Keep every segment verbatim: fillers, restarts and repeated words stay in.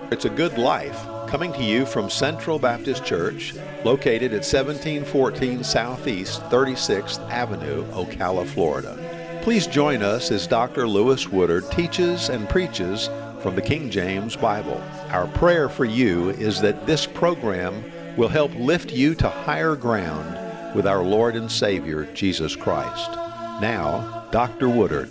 It's a Good Life, coming to you from Central Baptist Church, located at seventeen fourteen Southeast thirty-sixth Avenue, Ocala, Florida. Please join us as Doctor Lewis Woodard teaches and preaches from the King James Bible. Our prayer for you is that this program will help lift you to higher ground with our Lord and Savior, Jesus Christ. Now, Doctor Woodard.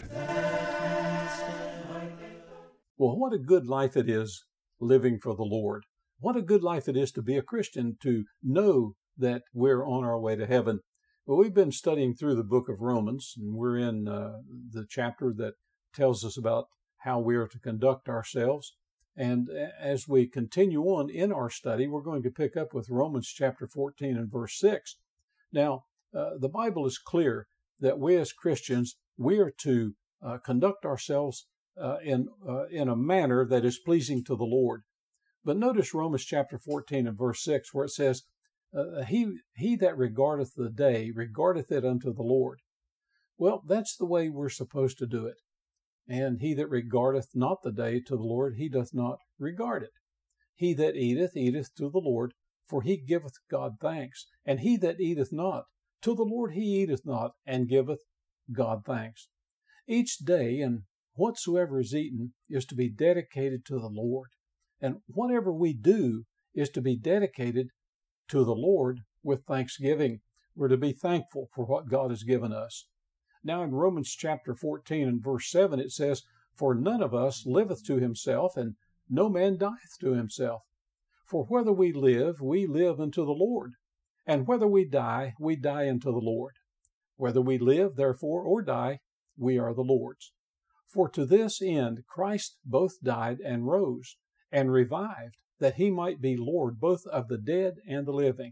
Well, what a good life it is living for the Lord. What a good life it is to be a Christian, to know that we're on our way to heaven. Well, we've been studying through the book of Romans, and we're in uh, the chapter that tells us about how we are to conduct ourselves. And as we continue on in our study, we're going to pick up with Romans chapter fourteen and verse six. Now, uh, the Bible is clear that we as Christians, we are to uh, conduct ourselves uh, in, uh, in a manner that is pleasing to the Lord. But notice Romans chapter fourteen and verse six, where it says, uh, he, he that regardeth the day, regardeth it unto the Lord. Well, that's the way we're supposed to do it. And he that regardeth not the day to the Lord, he doth not regard it. He that eateth, eateth to the Lord, for he giveth God thanks. And he that eateth not, to the Lord he eateth not, and giveth God thanks. Each day and whatsoever is eaten is to be dedicated to the Lord. And whatever we do is to be dedicated to the Lord with thanksgiving. We're to be thankful for what God has given us. Now in Romans chapter fourteen and verse seven it says, For none of us liveth to himself, and no man dieth to himself. For whether we live, we live unto the Lord. And whether we die, we die unto the Lord. Whether we live, therefore, or die, we are the Lord's. For to this end Christ both died and rose, and revived, that he might be Lord both of the dead and the living.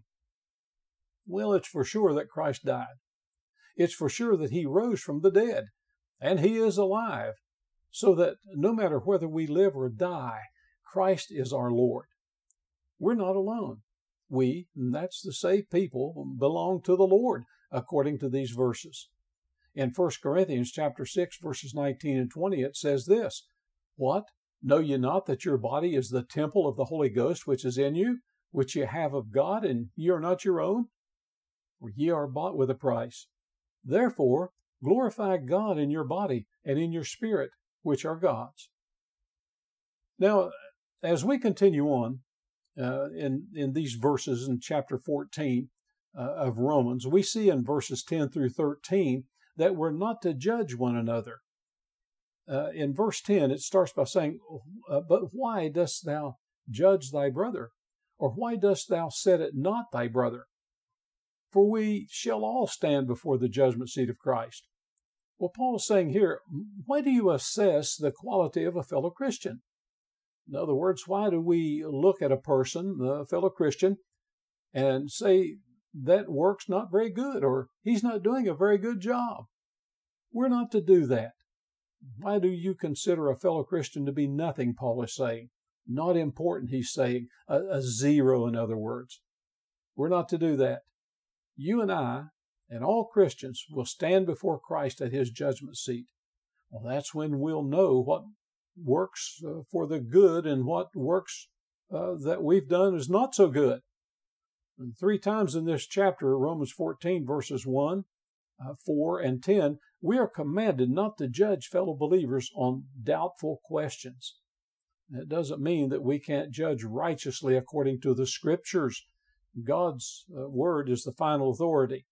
Well, it's for sure that Christ died. It's for sure that he rose from the dead, and he is alive, so that no matter whether we live or die, Christ is our Lord. We're not alone. We, and that's the saved people, belong to the Lord, according to these verses. In First Corinthians chapter six, verses nineteen and twenty, it says this, What? Know ye not that your body is the temple of the Holy Ghost which is in you, which ye have of God, and ye are not your own? For ye are bought with a price. Therefore, glorify God in your body and in your spirit, which are God's. Now, as we continue on uh, in, in these verses in chapter fourteen uh, of Romans, we see in verses ten through thirteen that we're not to judge one another. Uh, in verse ten, it starts by saying, uh, But why dost thou judge thy brother? Or why dost thou set at naught thy brother? For we shall all stand before the judgment seat of Christ. Well, Paul is saying here, why do you assess the quality of a fellow Christian? In other words, why do we look at a person, a fellow Christian, and say that work's not very good, or he's not doing a very good job? We're not to do that. Why do you consider a fellow Christian to be nothing, Paul is saying? Not important, he's saying, a, a zero, in other words. We're not to do that. You and I, and all Christians, will stand before Christ at his judgment seat. Well, that's when we'll know what works uh, for the good and what works uh, that we've done is not so good. And three times in this chapter, Romans fourteen, verses one, uh, four, and ten, we are commanded not to judge fellow believers on doubtful questions. It doesn't mean that we can't judge righteously according to the Scriptures. God's uh, word is the final authority.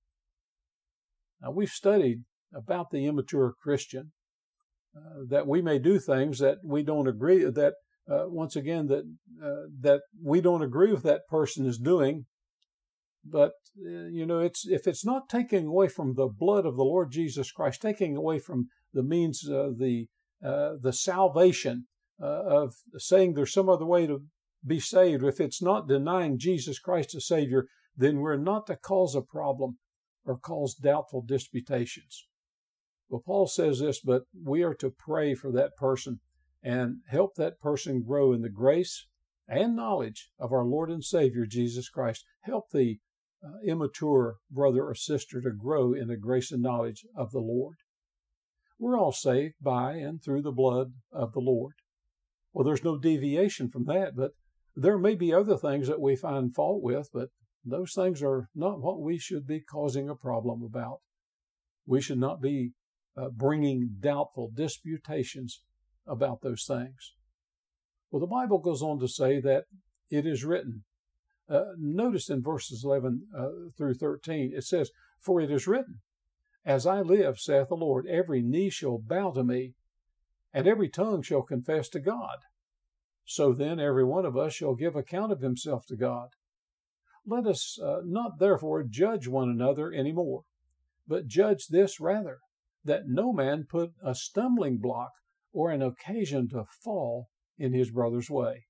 Now, we've studied about the immature Christian, uh, that we may do things that we don't agree, that, uh, once again, that, uh, that we don't agree with that person is doing. But, uh, you know, it's if it's not taking away from the blood of the Lord Jesus Christ, taking away from the means of the, uh, the salvation uh, of saying there's some other way to be saved, if it's not denying Jesus Christ as Savior, then we're not to cause a problem or cause doubtful disputations. Well, Paul says this, but we are to pray for that person and help that person grow in the grace and knowledge of our Lord and Savior, Jesus Christ. Help the uh, immature brother or sister to grow in the grace and knowledge of the Lord. We're all saved by and through the blood of the Lord. Well, there's no deviation from that, but there may be other things that we find fault with, but those things are not what we should be causing a problem about. We should not be uh, bringing doubtful disputations about those things. Well, the Bible goes on to say that it is written. Uh, notice in verses eleven uh, through thirteen, it says, "For it is written, As I live, saith the Lord, every knee shall bow to me, and every tongue shall confess to God. So then every one of us shall give account of himself to God. Let us uh, not therefore judge one another any more, but judge this rather, that no man put a stumbling block or an occasion to fall in his brother's way."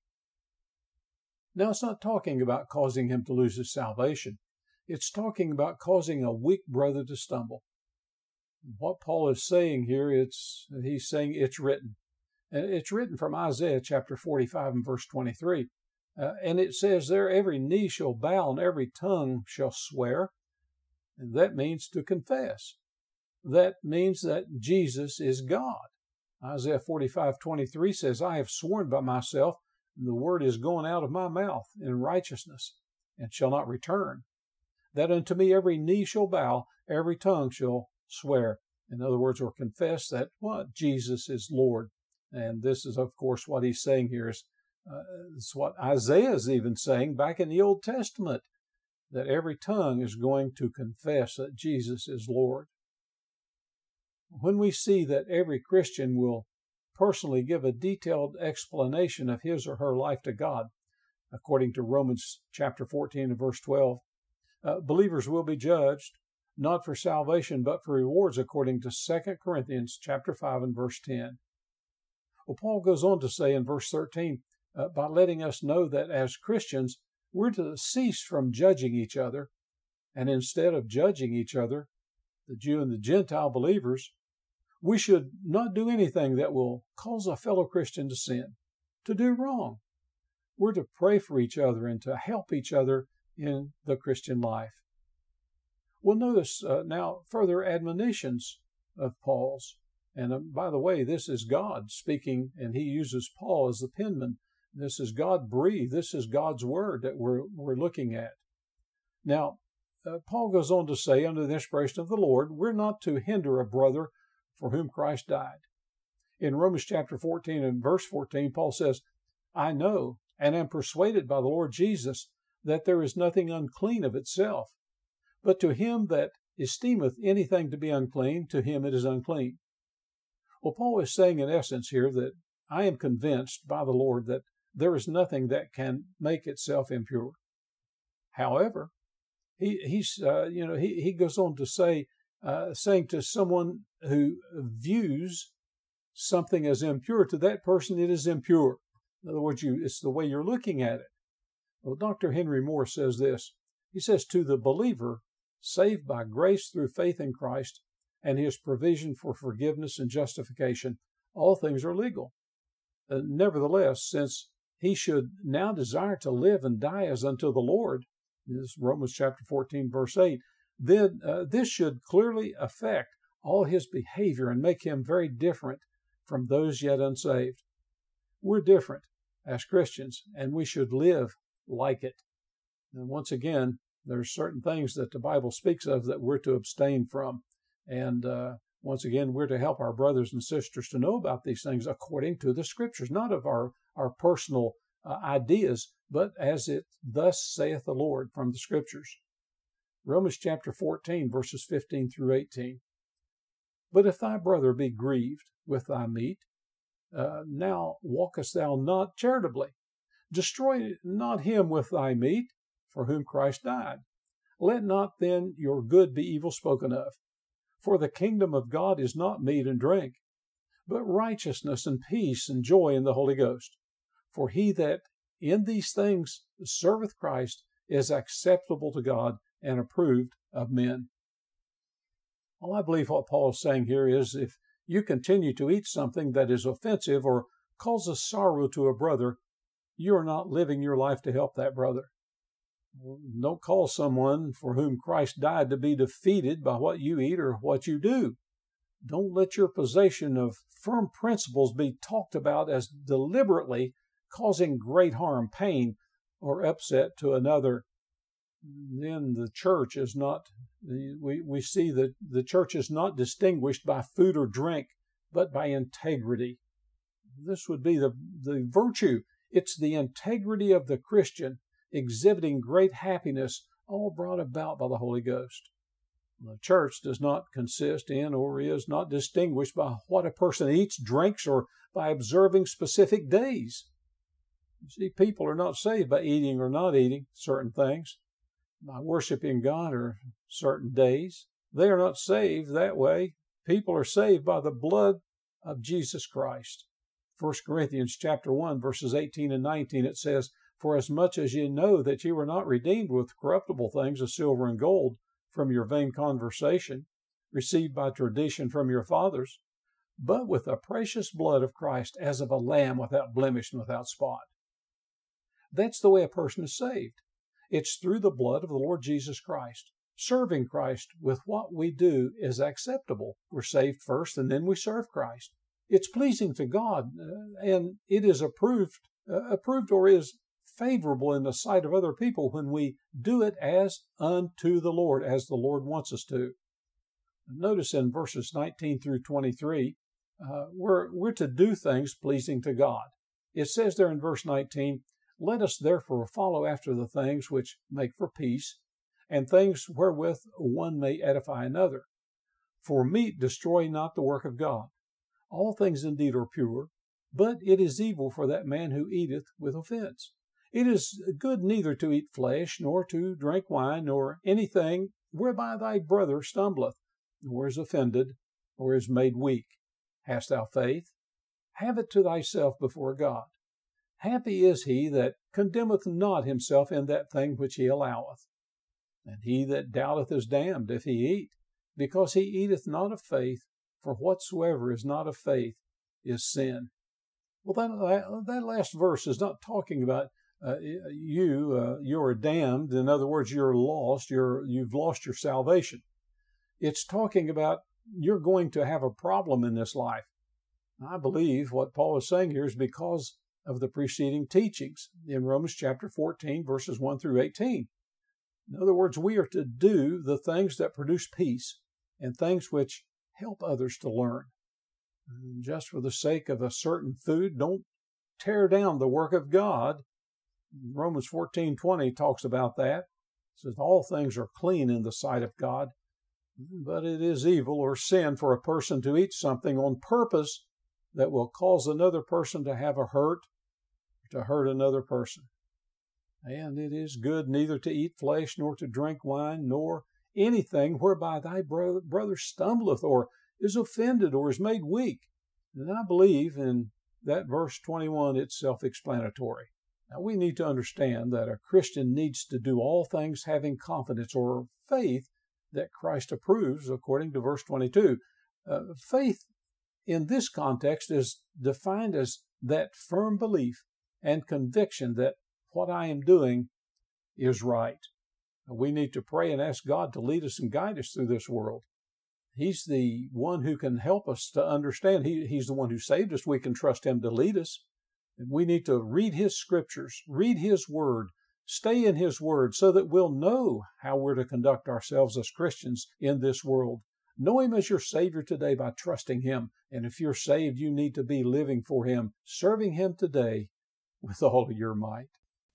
Now, it's not talking about causing him to lose his salvation. It's talking about causing a weak brother to stumble. What Paul is saying here, it's he's saying it's written. And it's written from Isaiah chapter forty-five and verse twenty-three. Uh, and it says there, every knee shall bow and every tongue shall swear. And that means to confess. That means that Jesus is God. Isaiah forty-five twenty-three says, "I have sworn by myself, and the word is going out of my mouth in righteousness, and shall not return. That unto me every knee shall bow, every tongue shall swear." In other words, or confess that what? Jesus is Lord. And this is, of course, what he's saying here is uh, it's what Isaiah is even saying back in the Old Testament, that every tongue is going to confess that Jesus is Lord. When we see that every Christian will personally give a detailed explanation of his or her life to God, according to Romans chapter fourteen and verse twelve, uh, believers will be judged not for salvation but for rewards, according to Second Corinthians chapter five and verse ten. Well, Paul goes on to say in verse thirteen, uh, by letting us know that as Christians, we're to cease from judging each other, and instead of judging each other, the Jew and the Gentile believers, we should not do anything that will cause a fellow Christian to sin, to do wrong. We're to pray for each other and to help each other in the Christian life. We'll notice uh, now further admonitions of Paul's. And uh, by the way, this is God speaking, and he uses Paul as the penman. This is God breathed. This is God's word that we're, we're looking at. Now, uh, Paul goes on to say, under the inspiration of the Lord, we're not to hinder a brother for whom Christ died. In Romans chapter fourteen and verse fourteen, Paul says, "I know and am persuaded by the Lord Jesus that there is nothing unclean of itself, but to him that esteemeth anything to be unclean, to him it is unclean." Well, Paul is saying in essence here that I am convinced by the Lord that there is nothing that can make itself impure. However, he he's uh, you know he he goes on to say, uh, saying to someone who views something as impure, to that person it is impure. In other words, you it's the way you're looking at it. Well, Doctor Henry Moore says this. He says, "To the believer, saved by grace through faith in Christ and his provision for forgiveness and justification, all things are legal. Uh, nevertheless, since he should now desire to live and die as unto the Lord," this is Romans chapter fourteen, verse eight, then uh, this should clearly affect all his behavior and make him very different from those yet unsaved. We're different as Christians, and we should live like it. And once again, there's certain things that the Bible speaks of that we're to abstain from. And uh, once again, we're to help our brothers and sisters to know about these things according to the Scriptures, not of our, our personal uh, ideas, but as it thus saith the Lord from the Scriptures. Romans chapter fourteen, verses fifteen through eighteen. "But if thy brother be grieved with thy meat, uh, now walkest thou not charitably. Destroy not him with thy meat, for whom Christ died. Let not then your good be evil spoken of. For the kingdom of God is not meat and drink, but righteousness and peace and joy in the Holy Ghost. For he that in these things serveth Christ is acceptable to God and approved of men." Well, I believe what Paul is saying here is if you continue to eat something that is offensive or causes sorrow to a brother, you are not living your life to help that brother. Don't cause someone for whom Christ died to be defeated by what you eat or what you do. Don't let your possession of firm principles be talked about as deliberately causing great harm, pain, or upset to another. Then the church is not, we, we see that the church is not distinguished by food or drink, but by integrity. This would be the, the virtue. It's the integrity of the Christian exhibiting great happiness, all brought about by the Holy Ghost. The church does not consist in or is not distinguished by what a person eats, drinks, or by observing specific days. You see, people are not saved by eating or not eating certain things, by worshiping God or certain days. They are not saved that way. People are saved by the blood of Jesus Christ. First Corinthians chapter one, verses eighteen and nineteen, it says, "For as much as ye know that ye were not redeemed with corruptible things of silver and gold from your vain conversation, received by tradition from your fathers, but with the precious blood of Christ as of a lamb without blemish and without spot." That's the way a person is saved. It's through the blood of the Lord Jesus Christ. Serving Christ with what we do is acceptable. We're saved first and then we serve Christ. It's pleasing to God, uh, and it is approved, uh, approved or is favorable in the sight of other people when we do it as unto the Lord, as the Lord wants us to. Notice in verses nineteen through twenty-three, uh, we're, we're to do things pleasing to God. It says there in verse nineteen, "Let us therefore follow after the things which make for peace, and things wherewith one may edify another. For meat destroy not the work of God. All things indeed are pure, but it is evil for that man who eateth with offense. It is good neither to eat flesh, nor to drink wine, nor anything whereby thy brother stumbleth, or is offended, or is made weak. Hast thou faith? Have it to thyself before God. Happy is he that condemneth not himself in that thing which he alloweth. And he that doubteth is damned if he eat, because he eateth not of faith, for whatsoever is not of faith is sin." Well, that, that last verse is not talking about uh, you, uh, you're damned. In other words, you're lost, you're, you've lost your salvation. It's talking about you're going to have a problem in this life. I believe what Paul is saying here is because of the preceding teachings in Romans chapter fourteen, verses one through eighteen. In other words, we are to do the things that produce peace and things which help others to learn. And just for the sake of a certain food, don't tear down the work of God. Romans fourteen twenty talks about that. It says all things are clean in the sight of God, but it is evil or sin for a person to eat something on purpose that will cause another person to have a hurt, to hurt another person. And it is good neither to eat flesh, nor to drink wine, nor anything whereby thy brother, brother stumbleth, or is offended, or is made weak. And I believe in that verse twenty-one, it's self-explanatory. Now we need to understand that a Christian needs to do all things having confidence or faith that Christ approves, according to verse twenty-two. Uh, faith in this context is defined as that firm belief and conviction that what I am doing is right. We need to pray and ask God to lead us and guide us through this world. He's the one who can help us to understand. He, he's the one who saved us. We can trust Him to lead us. And we need to read His scriptures, read His word, stay in His word so that we'll know how we're to conduct ourselves as Christians in this world. Know Him as your Savior today by trusting Him. And if you're saved, you need to be living for Him, serving Him today with all of your might.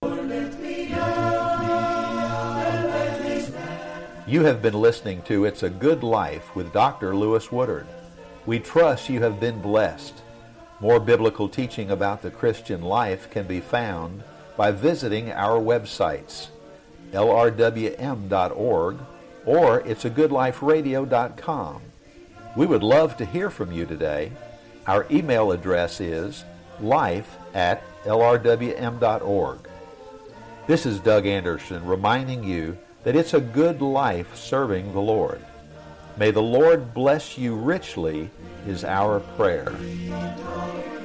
You have been listening to It's a Good Life with Doctor Lewis Woodard. We trust you have been blessed. More biblical teaching about the Christian life can be found by visiting our websites, L R W M dot org or it's a good life radio dot com. We would love to hear from you today. Our email address is life at L R W M dot org. This is Doug Anderson reminding you that it's a good life serving the Lord. May the Lord bless you richly is our prayer.